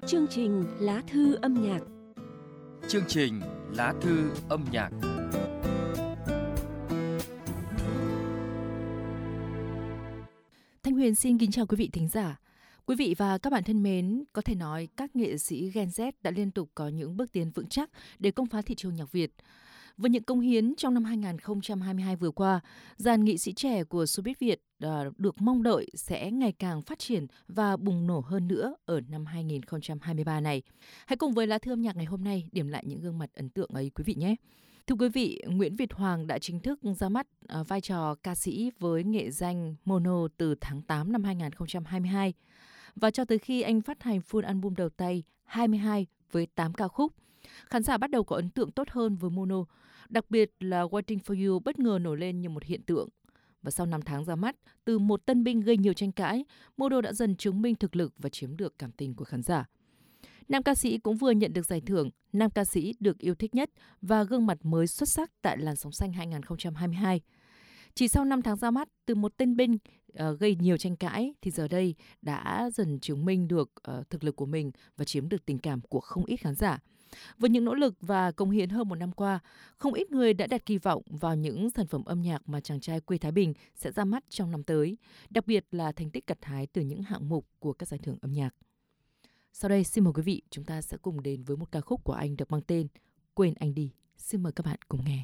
Chương trình Lá thư âm nhạc. Chương trình Lá thư âm nhạc. Thanh Huyền xin kính chào quý vị thính giả. Quý vị và các bạn thân mến, có thể nói các nghệ sĩ Gen Z đã liên tục có những bước tiến vững chắc để công phá thị trường nhạc Việt. Với những công hiến trong năm 2022 vừa qua, dàn nghệ sĩ trẻ của showbiz Việt được mong đợi sẽ ngày càng phát triển và bùng nổ hơn nữa ở năm 2023 này. Hãy cùng với Lá thư âm nhạc ngày hôm nay điểm lại những gương mặt ấn tượng ấy quý vị nhé. Thưa quý vị, Nguyễn Việt Hoàng đã chính thức ra mắt vai trò ca sĩ với nghệ danh Mono từ tháng 8 năm 2022. Và cho tới khi anh phát hành full album đầu tay 22 với 8 ca khúc, khán giả bắt đầu có ấn tượng tốt hơn với Mono. Đặc biệt là Waiting for You bất ngờ nổi lên như một hiện tượng. Và sau 5 tháng ra mắt, từ một tân binh gây nhiều tranh cãi, Mono đã dần chứng minh thực lực và chiếm được cảm tình của khán giả. Nam ca sĩ cũng vừa nhận được giải thưởng Nam ca sĩ được yêu thích nhất và gương mặt mới xuất sắc tại làn sóng xanh 2022. Chỉ sau 5 tháng ra mắt, từ một tên binh gây nhiều tranh cãi thì giờ đây đã dần chứng minh được thực lực của mình và chiếm được tình cảm của không ít khán giả. Với những nỗ lực và cống hiến hơn một năm qua, không ít người đã đặt kỳ vọng vào những sản phẩm âm nhạc mà chàng trai quê Thái Bình sẽ ra mắt trong năm tới, đặc biệt là thành tích gặt hái từ những hạng mục của các giải thưởng âm nhạc. Sau đây, xin mời quý vị, chúng ta sẽ cùng đến với một ca khúc của anh được mang tên Quên Anh Đi. Xin mời các bạn cùng nghe.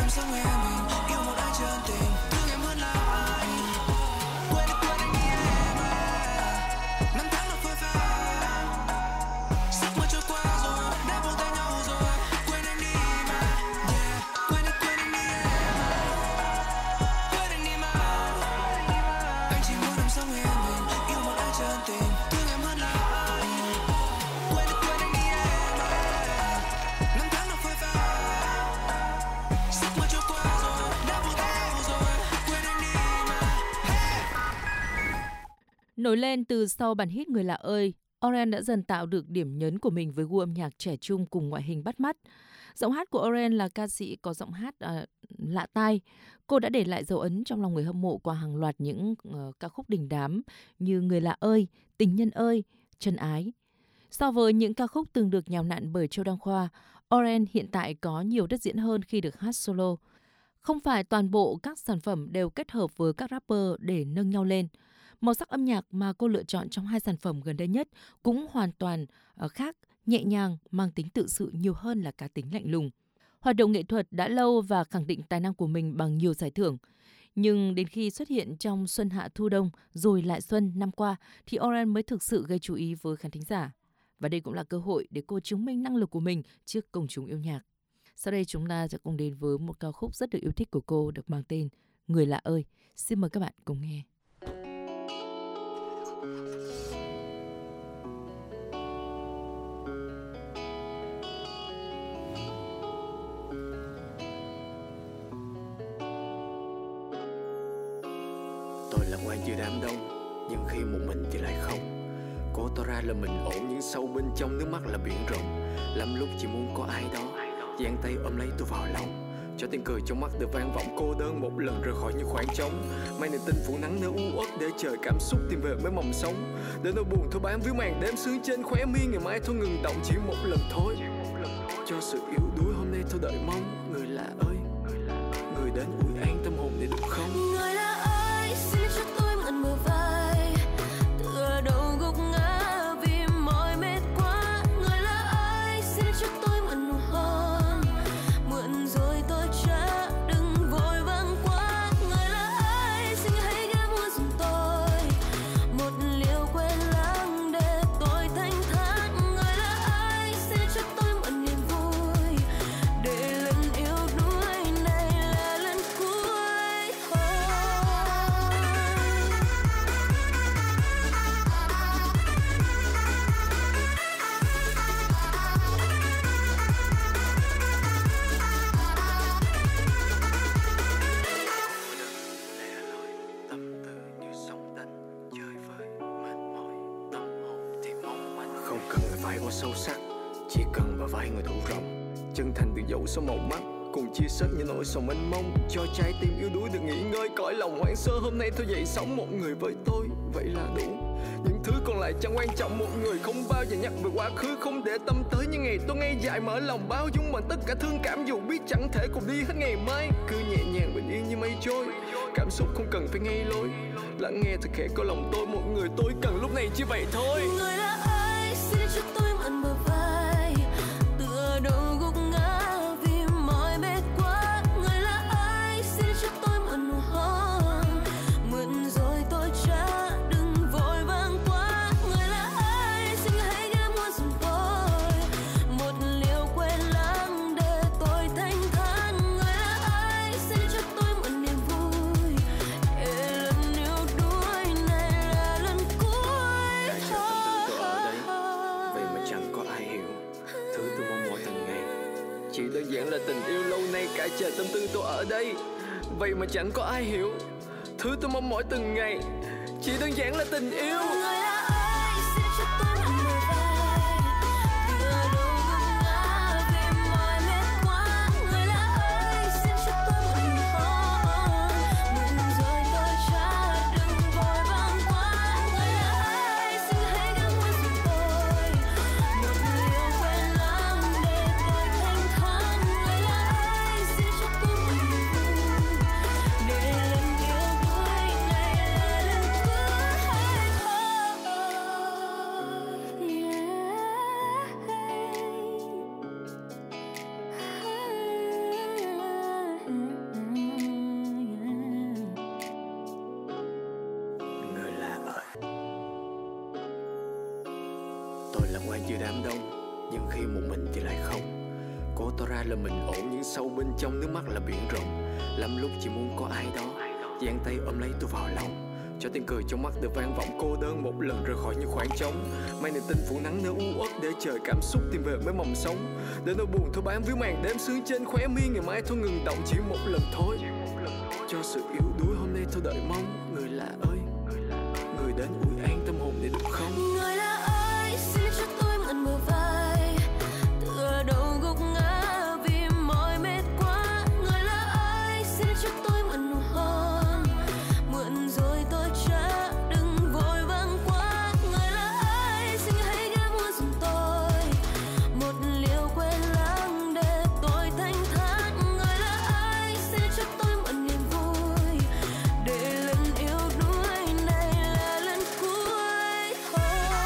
năm sống yên bình, yêu một ai chân tình, thương em hơn là ai. Quên anh đi em à, năm tháng là phôi pha, giấc mơ trôi qua rồi, đã buông tay nhau rồi. Quên anh đi mà, yeah. Quên anh đi em à, quên anh đi mà. Anh chỉ muốn năm sống yên bình, yêu một ai chân tình, thương em hơn là ai. Quên anh đi em à, năm tháng là phôi pha, giấc mơ trôi qua rồi, đã buông tay nhau rồi. Quên anh đi mà, hey. Nổi lên từ sau bản hit Người Lạ Ơi, Oren đã dần tạo được điểm nhấn của mình với gu âm nhạc trẻ trung cùng ngoại hình bắt mắt. Giọng hát của Oren là ca sĩ có giọng hát lạ tai. Cô đã để lại dấu ấn trong lòng người hâm mộ qua hàng loạt những ca khúc đình đám như Người Lạ Ơi, Tình Nhân Ơi, Chân Ái. So với những ca khúc từng được nhào nặn bởi Châu Đăng Khoa, Oren hiện tại có nhiều đất diễn hơn khi được hát solo. Không phải toàn bộ các sản phẩm đều kết hợp với các rapper để nâng nhau lên. Màu sắc âm nhạc mà cô lựa chọn trong hai sản phẩm gần đây nhất cũng hoàn toàn khác, nhẹ nhàng, mang tính tự sự nhiều hơn là cá tính lạnh lùng. Hoạt động nghệ thuật đã lâu và khẳng định tài năng của mình bằng nhiều giải thưởng. Nhưng đến khi xuất hiện trong Xuân Hạ Thu Đông rồi lại Xuân năm qua thì Oren mới thực sự gây chú ý với khán thính giả. Và đây cũng là cơ hội để cô chứng minh năng lực của mình trước công chúng yêu nhạc. Sau đây chúng ta sẽ cùng đến với một ca khúc rất được yêu thích của cô được mang tên Người Lạ Ơi. Xin mời các bạn cùng nghe. Tôi lạc quan giữa đám đông, nhưng khi một mình thì lại không. Cố tỏ ra là mình ổn, nhưng sâu bên trong nước mắt là biển rộng. Lắm lúc chỉ muốn có ai đó giang tay ôm lấy tôi vào lòng, cho tiếng cười trong mắt được vang vọng cô đơn một lần rời khỏi những khoảng trống. Mang niềm tin phủ nắng nơi u uất để chờ cảm xúc tìm về với mầm sống. Để nỗi buồn thôi bám víu màn đêm sương trên khóe mi, ngày mai thôi ngừng động chỉ một lần thôi. Cho sự yếu đuối hôm nay thôi đợi mong. Người lạ ơi, người đến ủi an tâm hồn để được không? Người lạ ơi, xin cho tôi mượn bờ vai, tựa đầu gục ngã vì mỏi mệt quá. Người lạ ơi, xin cho tôi mượn nụ hôn, mượn rồi tôi trả, đừng vội vàng quá. Người lạ ơi, xin hãy ghé mua giùm tôi một liều quên lãng để tôi thanh thản. Người lạ ơi, xin cho tôi mượn niềm vui, để lần yêu đuối này là lần cuối thôi. Tâm tư như sóng đánh chơi vơi mệt mỏi, tâm hồn thì mong manh. Không cần người phải quá sâu sắc, chỉ cần bờ vai người đủ rộng, chân thành từ dẫu số màu mắt, cùng chia sẻ những nỗi sầu mênh mông, cho trái tim yếu đuối được nghỉ ngơi, cõi lòng hoang sơ hôm nay thôi dậy sống một người với tôi, vậy là đủ. Những thứ còn lại chẳng quan trọng, một người không bao giờ nhắc về quá khứ, không để tâm tới những ngày tôi ngay dại mở lòng bao dung bằng tất cả thương cảm, dù biết chẳng thể cùng đi hết ngày mai. Cứ nhẹ nhàng bình yên như mây trôi, cảm xúc không cần phải ngay lối, lắng nghe thật khẽ có lòng tôi, một người tôi cần lúc này chỉ vậy thôi. Người lạ ơi, xin cho tôi mượn bờ vai, tựa đầu gục ngã vì mỏi mệt quá. Người lạ ơi, xin cho tôi mượn nụ hôn, mượn rồi tôi trả, đừng vội vàng quá. Người lạ ơi, xin hãy ghé mua giùm tôi một liều quên lãng để tôi thanh thản. Người lạ ơi, xin cho tôi mượn niềm vui, để lần yêu đuối này là lần cuối Đã chờ tâm tư tôi ở đây, vậy mà chẳng có ai hiểu thứ tôi mong mỏi từng ngày. Chỉ đơn giản là tình yêu lâu nay cả chờ tâm tư tôi ở đây, vậy mà chẳng có ai hiểu thứ tôi mong mỏi từng ngày. Chỉ đơn giản là tình yêu. Người lạ ơi, xin cho tôi mượn bờ vai, tựa đầu gục ngã vì mỏi mệt quá. Người lạ ơi, xin cho tôi mượn nụ hôn, mượn rồi tôi trả, đừng vội vàng quá. Người lạ ơi, xin hãy ghé mua giùm tôi một liều quên lãng để tôi thanh thản. Người lạ ơi, xin cho tôi mượn niềm vui, để lần yêu đuối này là lần cuối thôi. qua giữa đám đông, nhưng khi một mình thì lại không. Cố tỏ ra là mình ổn, nhưng sâu bên trong nước mắt là biển rộng. Lắm lúc chỉ muốn có ai đó giang tay ôm lấy tôi vào lòng, cho tiếng cười trong mắt được vang vọng cô đơn một lần rời khỏi những khoảng trống. Mang niềm tin phủ nắng nơi u uất để chờ cảm xúc tìm về với mầm sống. Để nỗi buồn thôi bám víu màn đêm sương trên khóe mi, ngày mai thôi ngừng động chỉ một lần thôi. Cho sự yếu đuối hôm nay thôi đợi mong. Người lạ ơi, người đến ủi an tâm hồn để được không? Người lạ ơi, xin cho tôi mượn bờ vai, tựa đầu gục ngã vì mỏi mệt quá. Người lạ ơi, xin cho tôi mượn nụ hôn, mượn rồi tôi trả, đừng vội vàng quá. Người lạ ơi, xin hãy ghé mua giùm tôi một liều quên lãng để tôi thanh thản. Người lạ ơi, xin cho tôi mượn niềm vui, để lần yêu đuối này là lần cuối thôi.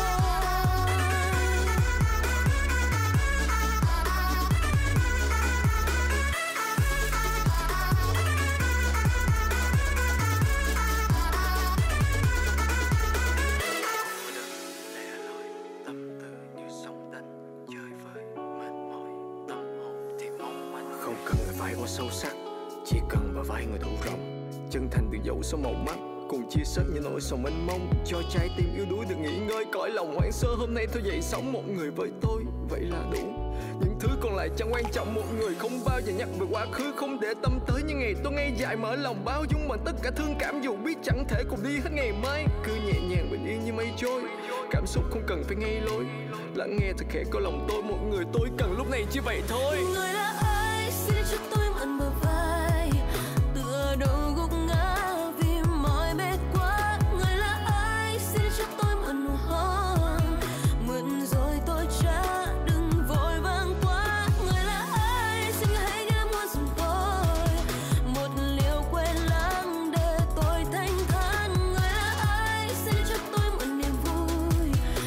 Lẻ loi tâm tư như sóng đánh, chơi vơi mệt mỏi tâm hồn thì mong manh. Không cần người phải quá sâu sắc, chỉ cần bờ vai người đủ rộng, chân thành từ dẫu số màu mắt, cùng chia sẻ những nỗi sầu mênh mông, cho trái tim yếu đuối được nghỉ ngơi. Cõi lòng hoang sơ hôm nay thôi dậy sống một người với tôi, vậy là đủ. Những thứ còn lại chẳng quan trọng, một người không bao giờ nhắc về quá khứ, không để tâm tới những ngày tôi ngây dại mở lòng bao dung bằng tất cả thương cảm, dù biết chẳng thể cùng đi hết ngày mai. Cứ nhẹ nhàng bình yên như mây trôi, cảm xúc không cần phải ngay lối, lắng nghe thật khẽ có lòng tôi, một người tôi cần lúc này chỉ vậy thôi. Người lạ ơi, xin cho tôi mượn bờ vai, tựa đầu gục ngã vì mỏi mệt quá. Người lạ ơi, xin cho tôi mượn nụ hôn, mượn rồi tôi trả, đừng vội vàng quá. Người lạ ơi, xin hãy ghé mua giùm tôi một liều quên lãng để tôi thanh thản. Người lạ ơi, xin cho tôi mượn niềm vui,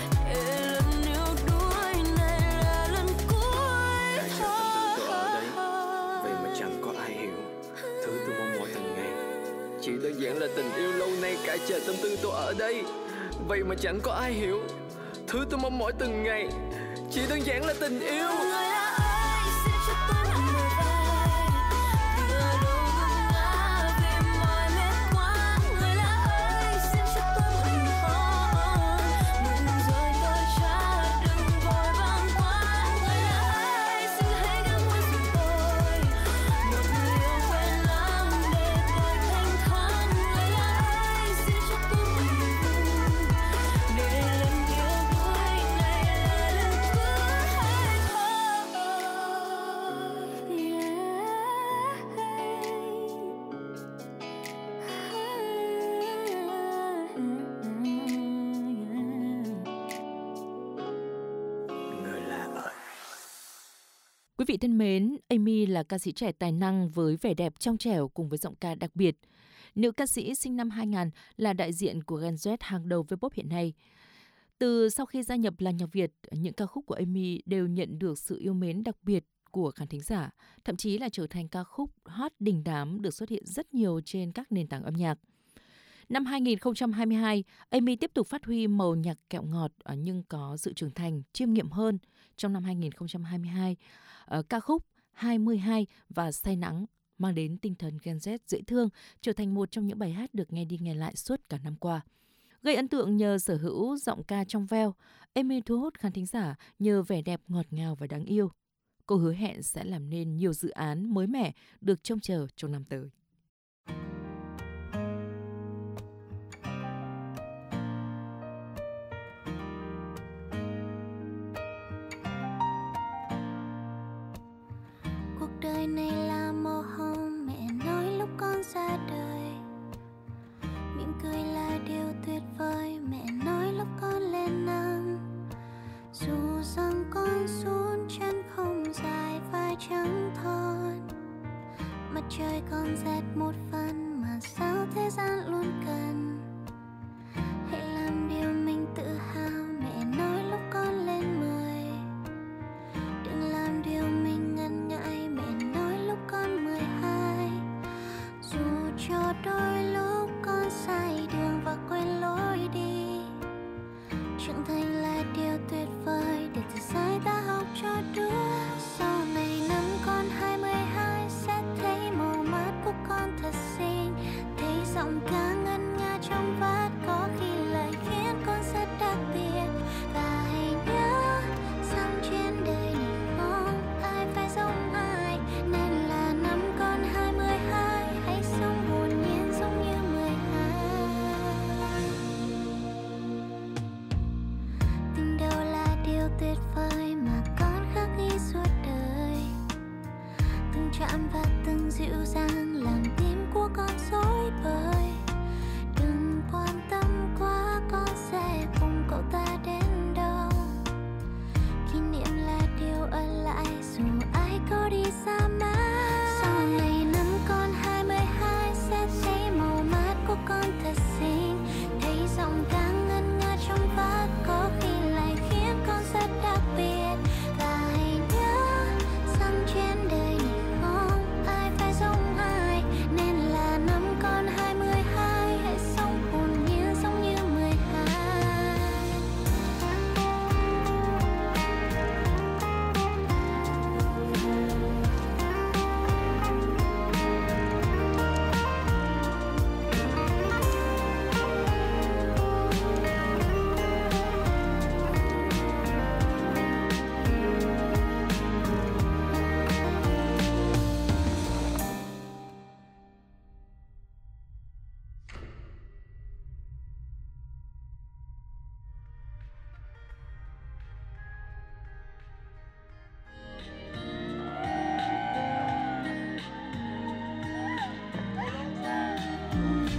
để lần yêu đuối này là lần cuối Đã cho tâm tư tôi ở đây, vậy mà chẳng có ai hiểu thứ tôi mong mỏi từng ngày. Chỉ đơn giản là tình yêu lâu nay cả trời tâm tư tôi ở đây, vậy mà chẳng có ai hiểu thứ tôi mong mỏi từng ngày. Chỉ đơn giản là tình yêu. Người lạ ơi, xin cho tôi mượn bờ vai, tựa đầu gục ngã vì mỏi mệt quá. Người lạ ơi, xin cho tôi mượn nụ hôn, mượn rồi tôi trả, đừng vội vàng quá. Người lạ ơi, xin hãy ghé mua giùm tôi một liều quên lãng để tôi thanh thản. Người lạ ơi, xin cho tôi mượn niềm vui, để lần yêu đuối này là lần cuối thôi. Người lạ ơi. Quý vị thân mến, Amy là ca sĩ trẻ tài năng với vẻ đẹp trong trẻo cùng với giọng ca đặc biệt. Nữ ca sĩ sinh năm 2000 là đại diện của Gen Z hàng đầu với pop hiện nay. Từ sau khi gia nhập làng nhạc Việt, những ca khúc của Amy đều nhận được sự yêu mến đặc biệt của khán thính giả, thậm chí là trở thành ca khúc hot đình đám được xuất hiện rất nhiều trên các nền tảng âm nhạc. Năm 2022, Amy tiếp tục phát huy màu nhạc kẹo ngọt nhưng có sự trưởng thành, chiêm nghiệm hơn. Trong năm 2022, ca khúc 22 và Say Nắng mang đến tinh thần Gen Z dễ thương, trở thành một trong những bài hát được nghe đi nghe lại suốt cả năm qua. Gây ấn tượng nhờ sở hữu giọng ca trong veo, Amy thu hút khán thính giả nhờ vẻ đẹp ngọt ngào và đáng yêu. Cô hứa hẹn sẽ làm nên nhiều dự án mới mẻ được trông chờ trong năm tới. Cuộc đời này là màu hồng, mẹ nói lúc con ra đời. Mỉm cười là điều tuyệt vời, mẹ nói lúc con lên năm. Dù rằng con run chân không dài vai trắng thon, mặt trời còn rét một phần mà sao thế gian luôn cần. Hãy làm điều mình tự hào, mẹ nói lúc con lên 10. Đừng làm điều mình ngần ngại, mẹ nói lúc con 12. Dù cho đôi lúc con sai đường và quên lối đi, trưởng thành là điều tuyệt vời.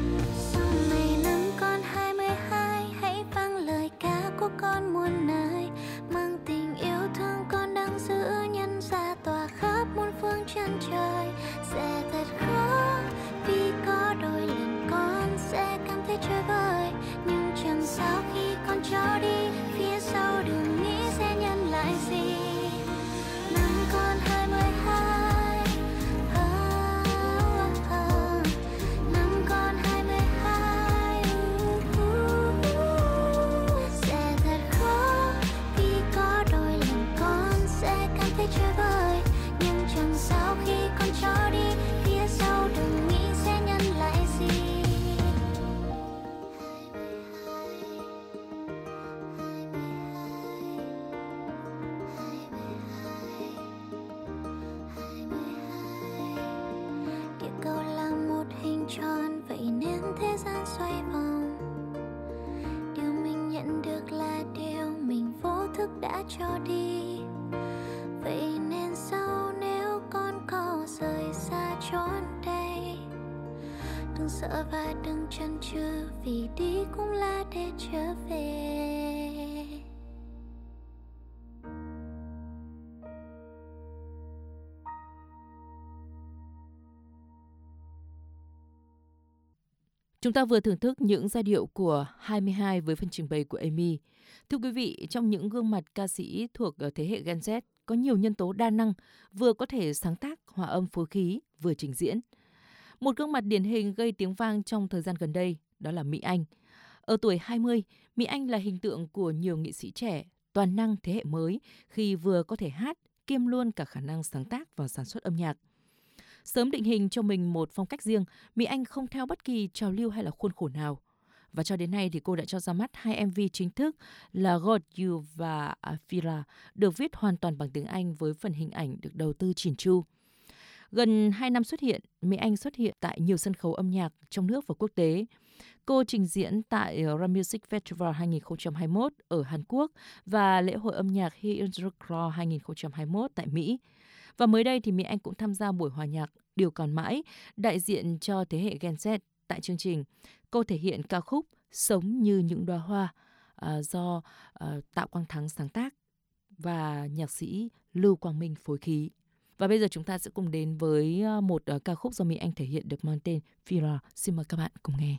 Sau này năm con 22, hãy vang lời ca của con muôn nơi, mang tình yêu thương con đang giữ nhân ra tỏa khắp muôn phương chân trời. Sẽ thật khó vì có đôi lần con sẽ cảm thấy chơi vơi, nhưng chẳng sao khi con cho đi, phía sau đừng nghĩ sẽ nhận lại gì. Năm con 22, năm con 22, sẽ thật khó vì có đôi lần con sẽ cảm thấy chơi vơi, nhưng chẳng sao khi con cho đi, phía sau đừng nghĩ sẽ nhận lại gì. Địa cầu là một hình tròn, vậy nên thế gian xoay vòng. Điều mình nhận được là điều mình vô thức đã cho đi. Vậy nên sau nếu con có rời xa chốn đây, đừng sợ và đừng chần chừ, vì đi cũng là để trở về. Chúng ta vừa thưởng thức những giai điệu của 22 với phần trình bày của Amy. Thưa quý vị, trong những gương mặt ca sĩ thuộc thế hệ Gen Z, có nhiều nhân tố đa năng, vừa có thể sáng tác, hòa âm phối khí, vừa trình diễn. Một gương mặt điển hình gây tiếng vang trong thời gian gần đây, đó là Mỹ Anh. Ở tuổi 20, Mỹ Anh là hình tượng của nhiều nghệ sĩ trẻ, toàn năng thế hệ mới khi vừa có thể hát, kiêm luôn cả khả năng sáng tác và sản xuất âm nhạc. Sớm định hình cho mình một phong cách riêng, Mỹ Anh không theo bất kỳ trào lưu hay là khuôn khổ nào. Và cho đến nay thì cô đã cho ra mắt 2 MV chính thức là Got You và Fila, được viết hoàn toàn bằng tiếng Anh với phần hình ảnh được đầu tư chỉn chu. Gần 2 năm xuất hiện, Mỹ Anh xuất hiện tại nhiều sân khấu âm nhạc trong nước và quốc tế. Cô trình diễn tại Ram Music Festival 2021 ở Hàn Quốc và lễ hội âm nhạc Here in the Claw 2021 tại Mỹ. Và mới đây thì Mỹ Anh cũng tham gia buổi hòa nhạc Điều Còn Mãi, đại diện cho thế hệ Gen Z. Tại chương trình, cô thể hiện ca khúc Sống Như Những Đóa Hoa do Tạ Quang Thắng sáng tác và nhạc sĩ Lưu Quang Minh phối khí. Và bây giờ chúng ta sẽ cùng đến với một ca khúc do Mỹ Anh thể hiện được mang tên Fira. Xin mời các bạn cùng nghe.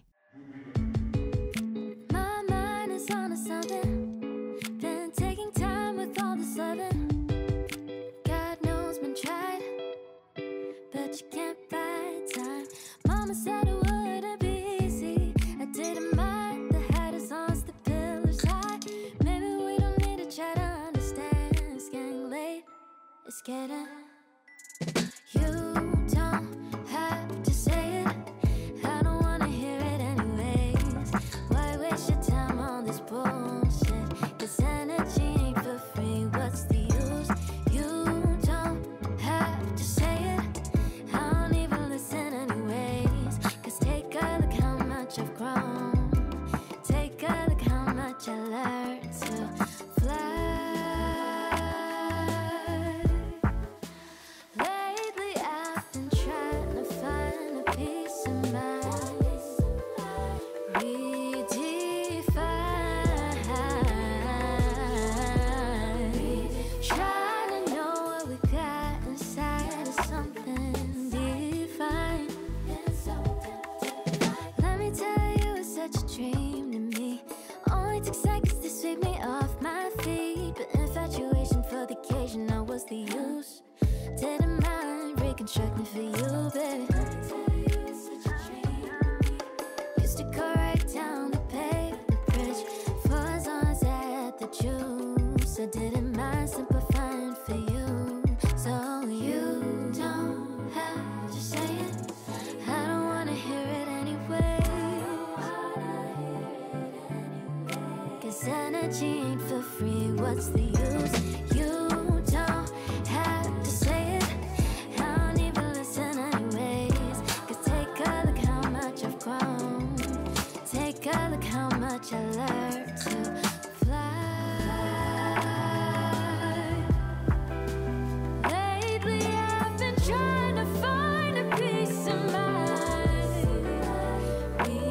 You can't buy time. Mama said it wouldn't be easy. I didn't mind the haters on the pillars high. Maybe we don't need to try to understand. It's getting late. It's getting. You don't have to say it. I don't wanna hear it anyways. Why waste your time on this bullshit? 'Cause energy ain't for free. What's the use? You don't have to say it. I've grown. Take a look how much I learned to fly. Lately I've been trying to find a peace of mind. Redefine. Trying to know what we got inside of something divine. Such a dream to me. Only took seconds to sweep me off my feet, but infatuation for the occasion, now what's the use? Didn't mind reconstructing for you, baby. Used to go right down to pay the bridge for as long as I had the juice. I didn't mind simplifying for you, so you don't have to say it. I don't wanna hear it anyway. Energy ain't for free, what's the use? You don't have to say it. I don't even listen anyways. 'Cause take a look how much I've grown. Take a look how much I learned to fly. Lately I've been trying to find a peace of mind.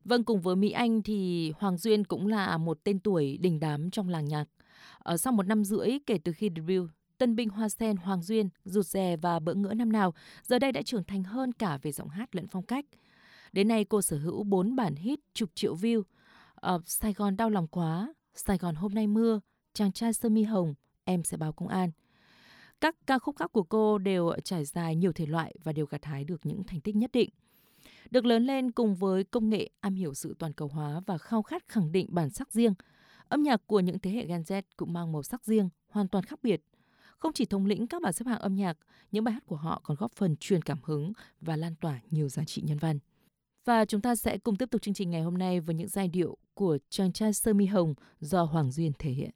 Vâng, cùng với Mỹ Anh thì Hoàng Duyên cũng là một tên tuổi đình đám trong làng nhạc. Sau 1 năm rưỡi kể từ khi debut, tân binh Hoa Sen Hoàng Duyên, rụt rè và bỡ ngỡ năm nào, giờ đây đã trưởng thành hơn cả về giọng hát lẫn phong cách. Đến nay cô sở hữu 4 bản hit chục triệu view: Sài Gòn đau lòng quá, Sài Gòn hôm nay mưa, Chàng trai sơ mi hồng, Em sẽ báo công an. Các ca khúc khác của cô đều trải dài nhiều thể loại và đều gặt hái được những thành tích nhất định. Được lớn lên cùng với công nghệ, am hiểu sự toàn cầu hóa và khao khát khẳng định bản sắc riêng, âm nhạc của những thế hệ Gen Z cũng mang màu sắc riêng, hoàn toàn khác biệt. Không chỉ thống lĩnh các bảng xếp hạng âm nhạc, những bài hát của họ còn góp phần truyền cảm hứng và lan tỏa nhiều giá trị nhân văn. Và chúng ta sẽ cùng tiếp tục chương trình ngày hôm nay với những giai điệu của Chàng trai sơ mi hồng do Hoàng Duyên thể hiện.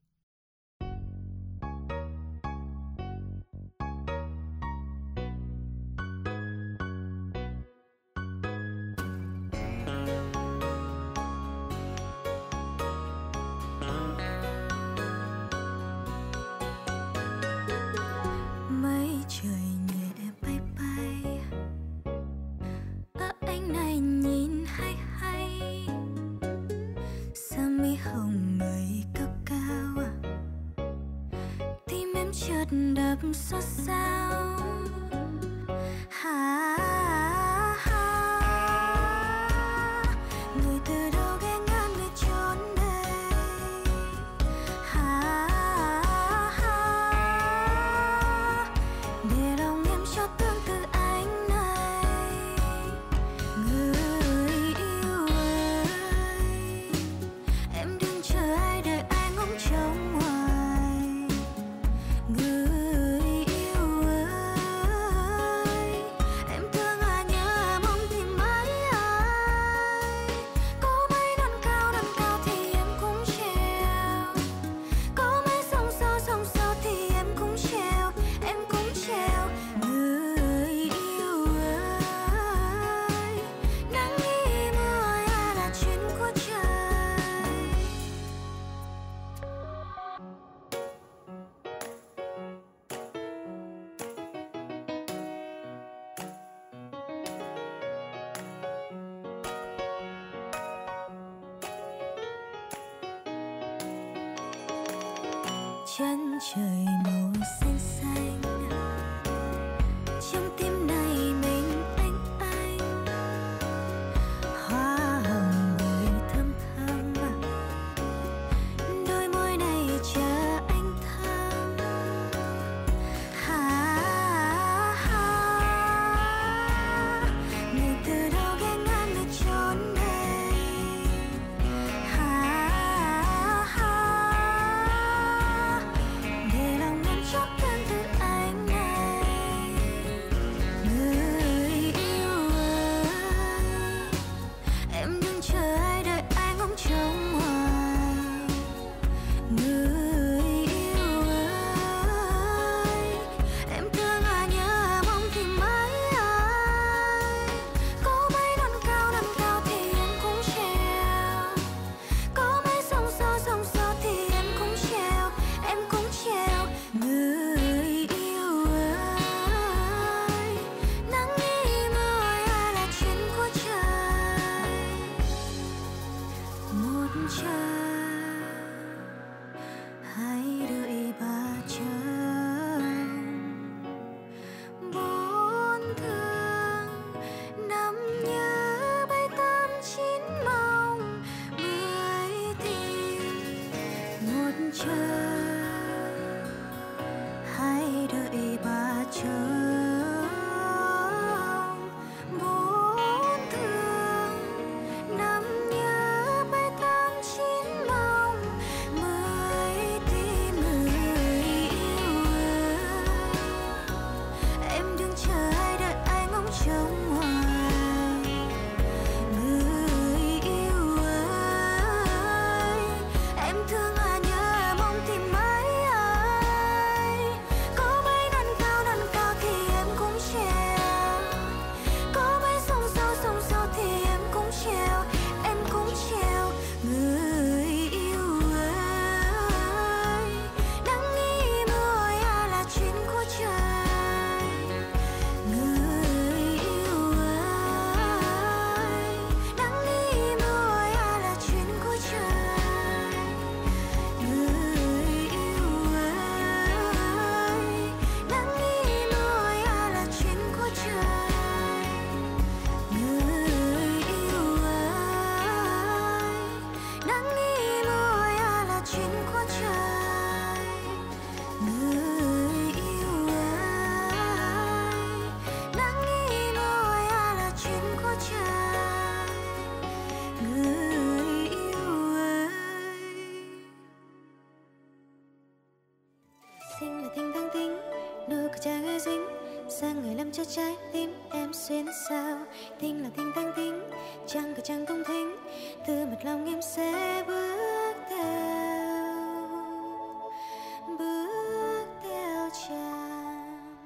Mây trời nhẹ bay bay, anh này nhìn hay hay, sơ mi hồng người cao cao, tim em chợt đập xót xao. Người từ đâu ghé ngang nơi chốn đây, để lòng em cho tương tự anh này. Người yêu ơi, em đừng chờ ai đợi ai ngóng trông ngoài. Người yêu ơi, em thương nhớ mong tìm mãi ai. Có mấy đòn cao thì em cũng treo, có mấy sóng sâu thì em cũng treo, em cũng treo. Người yêu ơi, nắng đi mưa là chuyện của trời. Chân trời màu xanh xanh, trong tim này mình anh, hoa hồng mùi thơm thơm, đôi môi này chờ anh thơm. Người từ đâu ghé ngang nơi chốn đây, để lòng em chót tương tự anh này. trái tim em xuyên sao. Tình là tình tăng tính, chẳng cả chẳng không thính, từ mặt lòng em sẽ bước theo chàng.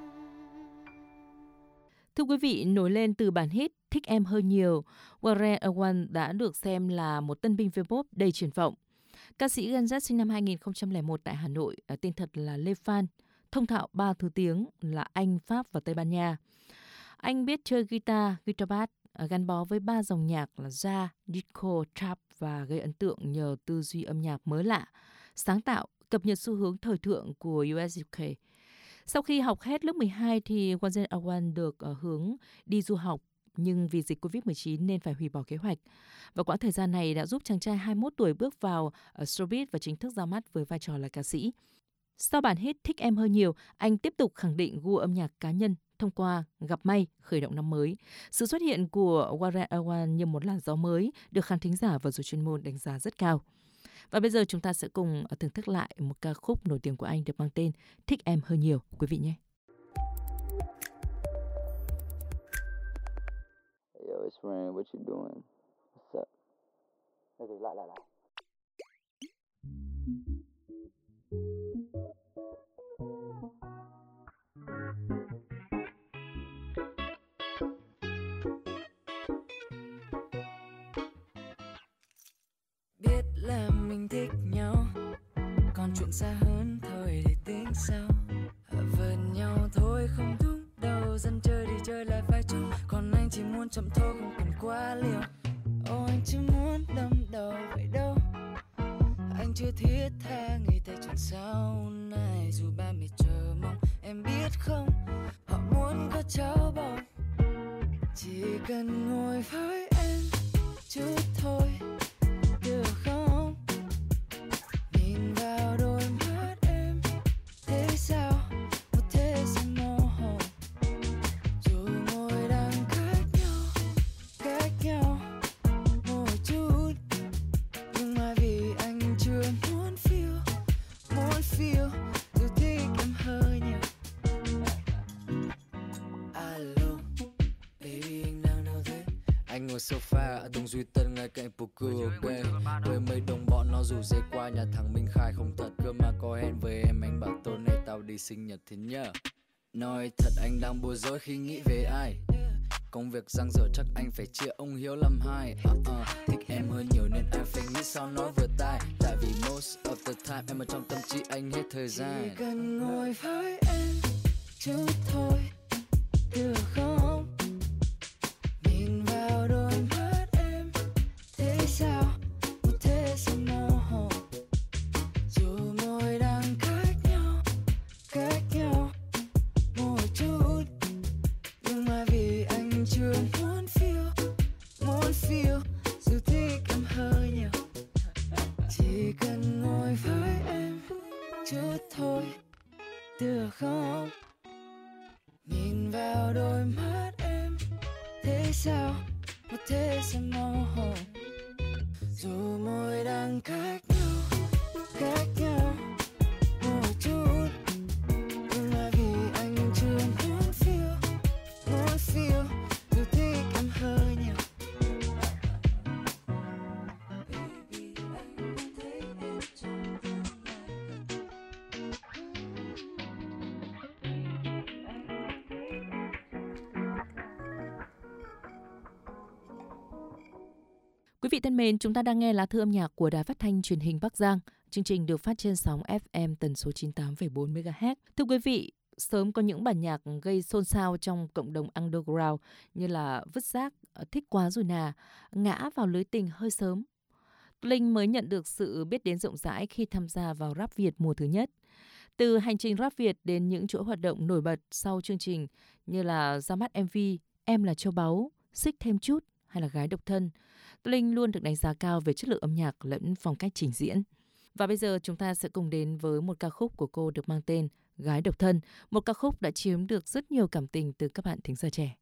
Thưa quý vị, nổi lên từ bản hit Thích Em Hơi Nhiều, Warren Owen đã được xem là một tân binh V-pop đầy triển vọng. Ca sĩ Gen Z sinh năm 2001 tại Hà Nội, tên thật là Lê Phan, thông thạo 3 thứ tiếng là Anh, Pháp và Tây Ban Nha. Anh biết chơi guitar bass, gắn bó với 3 dòng nhạc là jazz, disco, trap và gây ấn tượng nhờ tư duy âm nhạc mới lạ, sáng tạo, cập nhật xu hướng thời thượng của US UK. Sau khi học hết lớp 12 thì Warren Owen được hướng đi du học, nhưng vì dịch Covid-19 nên phải hủy bỏ kế hoạch. Và quãng thời gian này đã giúp chàng trai 21 tuổi bước vào showbiz và chính thức ra mắt với vai trò là ca sĩ. Sau bản hit Thích Em Hơi Nhiều, anh tiếp tục khẳng định gu âm nhạc cá nhân thông qua Gặp May khởi động năm mới. Sự xuất hiện của Warren Owen như một làn gió mới được khán thính giả và giới chuyên môn đánh giá rất cao. Và bây giờ chúng ta sẽ cùng thưởng thức lại một ca khúc nổi tiếng của anh được mang tên Thích Em Hơi Nhiều, quý vị nhé. Yo, it's Ryan. What you doing? What's up? Okay, lại. Biết là mình thích nhau, còn chuyện xa hơn thôi để tính sau. Vờn nhau thôi không đúng đâu, dân chơi đi chơi lại phải chung. Còn anh chỉ muốn chậm thôi không cần quá liều. Ô anh chỉ muốn đâm đầu vậy đâu. Anh chưa thiết tha nghĩ tới chuyện sau này. Dù ba mẹ chờ mong em biết không, họ muốn có cháu bầu. Chỉ cần ngồi với em chút thôi, được không? Nhìn vào đôi mắt em, thế sao? Một thế sao mơ hồ? Dù ngồi đang cách nhau một chút, nhưng mà vì anh chưa muốn feel, dù thích em hơi nhiều. Alo, baby anh đang đâu thế? Anh ngồi sofa ở Đông Duy Tân ngay cạnh Puku, ok. Với mấy đồng bọn nó rủ dê qua nhà thằng Minh Khai, không thật cơ mà có hẹn với em. Anh bảo tối nay tao đi sinh nhật thế nhờ. Nói thật anh đang bối rối khi nghĩ về ai. Công việc dang dở chắc anh phải chia ông Hiếu làm hai. Thích em hơn nhiều nên anh phải nghĩ sao nói vừa tai. Tại vì most of the time em ở trong tâm trí anh hết thời gian. Chỉ cần ngồi với em chút thôi, được không? Nhìn vào đôi mắt em, thế sao? Một thế sao mơ hồ? Dù môi đang cách nhau một chút, nhưng mà vì anh chưa muốn feel, dù thích em hơi nhiều. Chỉ cần ngồi với em chút thôi, được không? Nhìn vào đôi mắt em, thế sao? Một thế sao mơ hồ? Dù môi đang cách nhau một chút, nhưng mà vì anh chưa muốn feel, dù thích em hơi nhiều. Baby, anh muốn thấy em trong tương Quý vị thân mến, chúng ta đang nghe lá thư âm nhạc của Đài Phát thanh Truyền hình Bắc Giang. Chương trình được phát trên sóng FM tần số 98,4 MHz. Thưa quý vị, sớm có những bản nhạc gây xôn xao trong cộng đồng underground như là Vứt Rác, Thích Quá Rồi Nà, Ngã Vào Lưới Tình Hơi Sớm. Linh mới nhận được sự biết đến rộng rãi khi tham gia vào Rap Việt mùa thứ nhất. Từ hành trình Rap Việt đến những chuỗi hoạt động nổi bật sau chương trình như là ra mắt MV Em Là Châu Báu, Xích Thêm Chút hay là Gái Độc Thân, Linh luôn được đánh giá cao về chất lượng âm nhạc lẫn phong cách trình diễn. Và bây giờ chúng ta sẽ cùng đến với một ca khúc của cô được mang tên Gái Độc Thân, một ca khúc đã chiếm được rất nhiều cảm tình từ các bạn thính giả trẻ.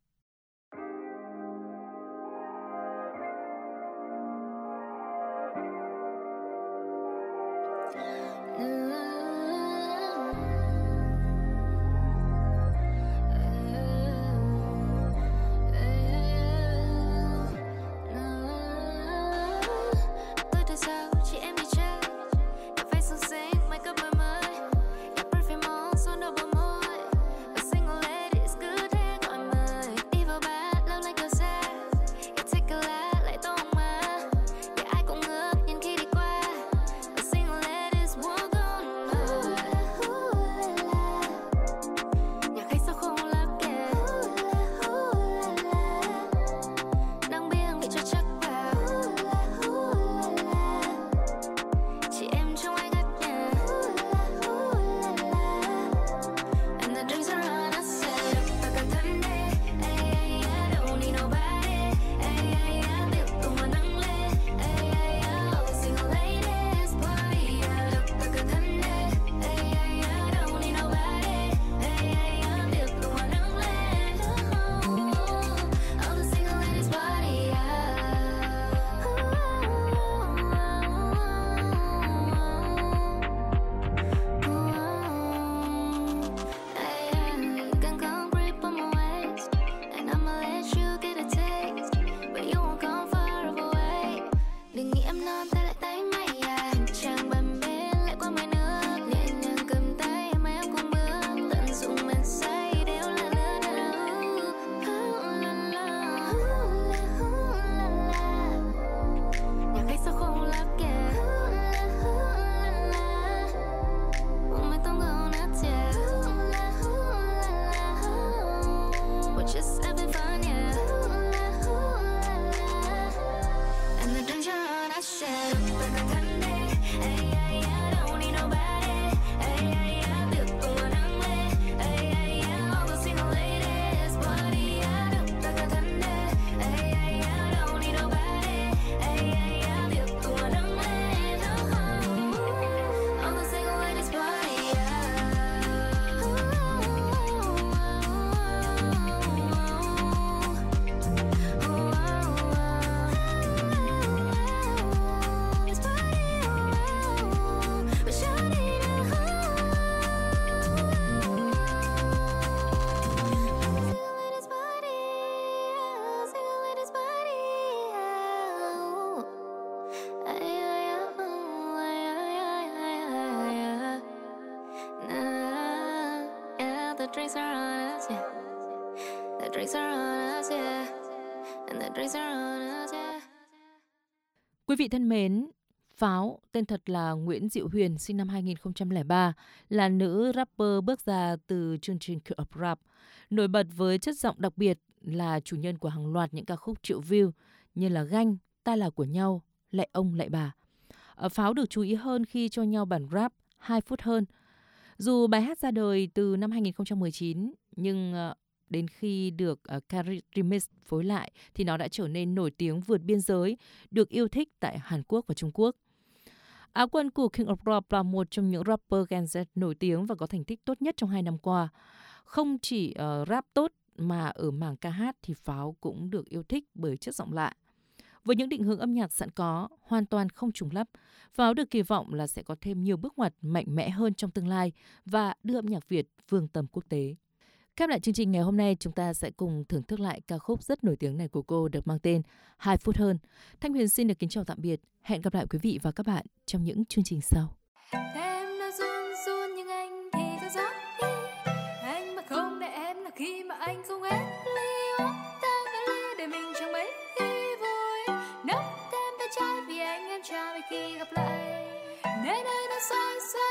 and the drinks are on us, yeah. Quý vị thân mến, Pháo, tên thật là Nguyễn Diệu Huyền, sinh năm 2003, là nữ rapper bước ra từ chương trình King of Rap. Nổi bật với chất giọng đặc biệt, là chủ nhân của hàng loạt những ca khúc triệu view như là Ganh, Ta là của nhau, Lại ông lại bà. Pháo được chú ý hơn khi cho nhau bản rap 2 phút hơn. Dù bài hát ra đời từ năm 2019, nhưng đến khi được Carrie Remix phối lại thì nó đã trở nên nổi tiếng vượt biên giới, được yêu thích tại Hàn Quốc và Trung Quốc. Á quân của King of Rap là một trong những rapper Gen Z nổi tiếng và có thành tích tốt nhất trong 2 năm qua. Không chỉ rap tốt mà ở mảng ca hát thì Pháo cũng được yêu thích bởi chất giọng lạ. Với những định hướng âm nhạc sẵn có, hoàn toàn không trùng lắp, Pháo được kỳ vọng là sẽ có thêm nhiều bước ngoặt mạnh mẽ hơn trong tương lai và đưa âm nhạc Việt vươn tầm quốc tế. Khép lại chương trình ngày hôm nay, chúng ta sẽ cùng thưởng thức lại ca khúc rất nổi tiếng này của cô được mang tên 2 phút hơn. Thanh Huyền xin được kính chào tạm biệt. Hẹn gặp lại quý vị và các bạn trong những chương trình sau. Em nó run run nhưng anh thì cứ rót đi. Anh mà không để em là khi mà anh không ép ly uống ta cái ly để mình chẳng mấy khi vui. Nốc thêm tay trái vì anh em chào vì khi gặp lại. Nơi nơi nó xoay xoay.